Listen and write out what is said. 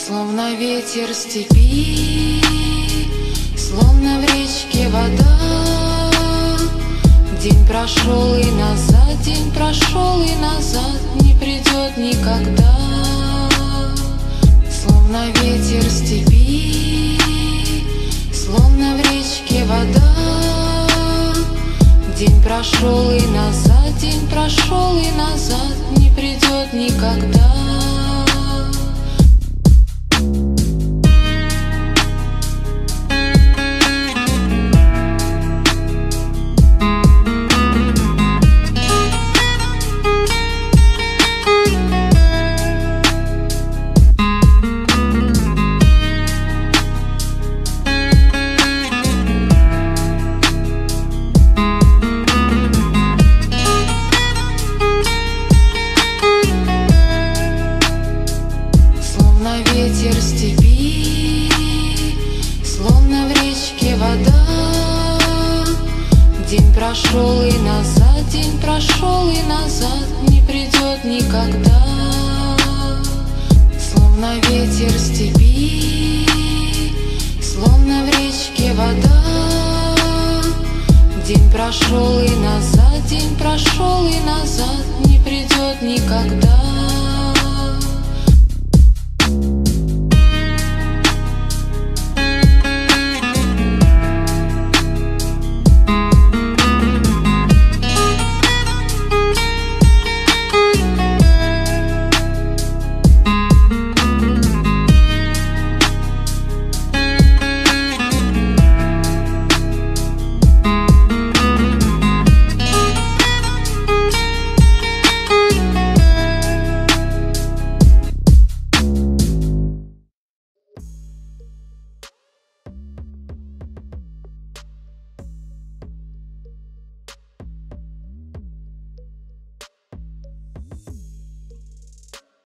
Словно ветер степи, словно в речке вода. День прошел и назад, день прошел и назад, не придет никогда. Словно ветер степи, словно в речке вода. День прошел и назад, день прошел и назад, не придет никогда. Ветер степи, словно в речке вода. День прошел и назад, день прошел и назад, не придет никогда. Словно ветер степи, словно в речке вода. День прошел и назад, день прошел и назад, не придет никогда.